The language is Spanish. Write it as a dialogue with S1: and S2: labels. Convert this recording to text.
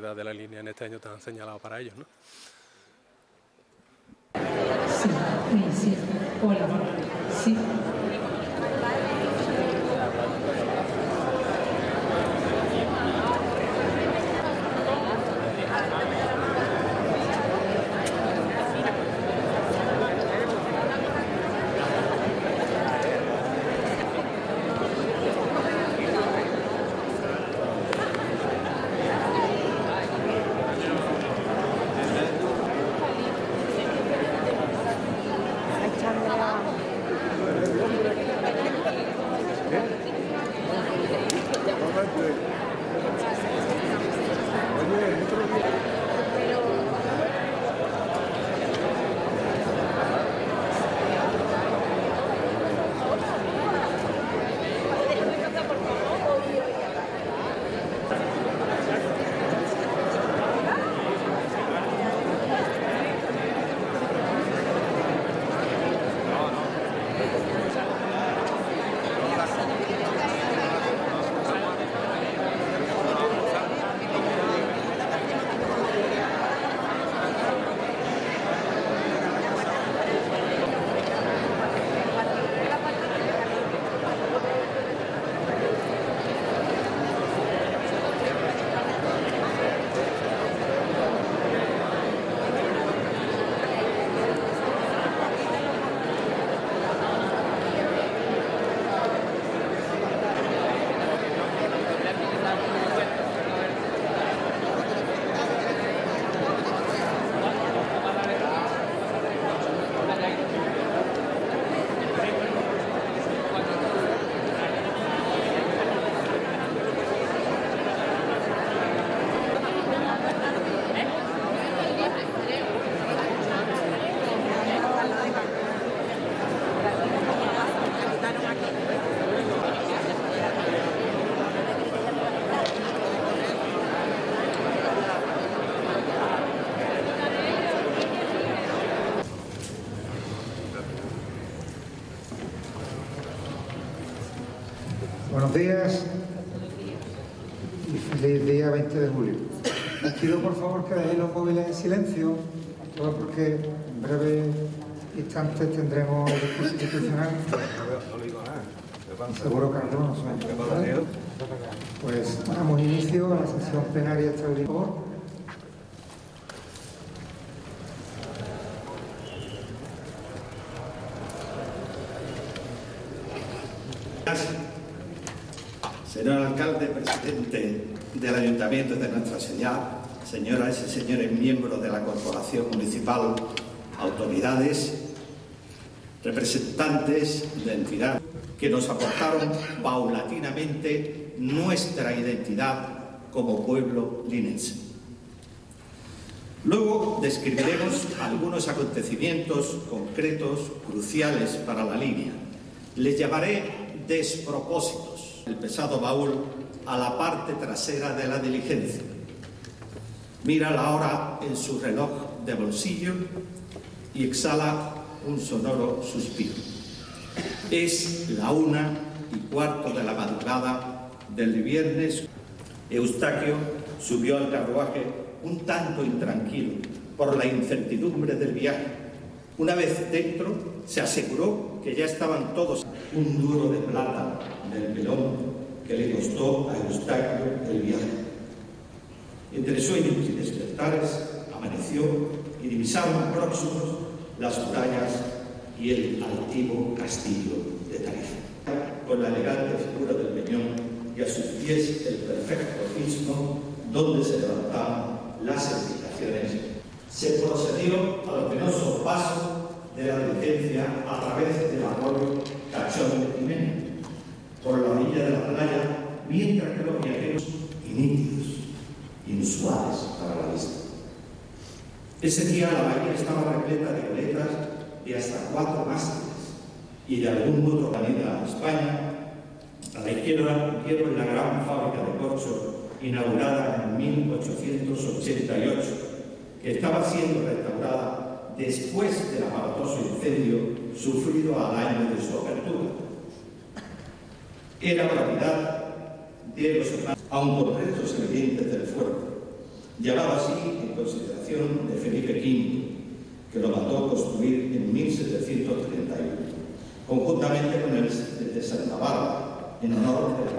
S1: de la línea en este año tan señalado para ellos, ¿no?
S2: Sí, hola, sí.
S3: Buenos días y feliz día 20 de julio. Les pido por favor que dejéis los móviles en silencio, todo porque en breve instantes tendremos el discurso institucional. Seguro que algunos no suenan. Pues damos inicio a la sesión plenaria extraordinaria.
S4: Señor alcalde, presidente del Ayuntamiento de Nuestra Señora, señoras y señores miembros de la Corporación Municipal, autoridades, representantes de entidades que nos aportaron paulatinamente nuestra identidad como pueblo linense. Luego describiremos algunos acontecimientos concretos, cruciales para la línea. Les llamaré despropósitos. El pesado baúl a la parte trasera de la diligencia. Mira la hora en su reloj de bolsillo y exhala un sonoro suspiro. Es la 1:15 de la madrugada del viernes. Eustaquio subió al carruaje un tanto intranquilo por la incertidumbre del viaje. Una vez dentro, se aseguró que ya estaban todos. Un duro de plata del pelón que le costó a Eustaquio el viaje. Entre sueños y despertares amaneció y divisaron próximos las murallas y el altivo castillo de Tarifa, con la elegante figura del Peñón y a sus pies el perfecto istmo donde se levantaban las edificaciones. Se procedió al penoso paso de la diligencia a través del arroyo Cachón de Jimena, por la orilla de la playa, mientras que los viajeros nítidos, inusuales para la vista. Ese día la bahía estaba repleta de goletas de hasta 4 mástiles y de algún otro planeta a España. A la izquierda vieron la gran fábrica de corcho inaugurada en 1888, que estaba siendo restaurada después del aparatoso incendio sufrido al año de su apertura. Era propiedad de los hermanos, aun con restos evidentes del fuego. llevado así en consideración de Felipe V, que lo mandó construir en 1731, conjuntamente con el de Santa Bárbara, en honor de la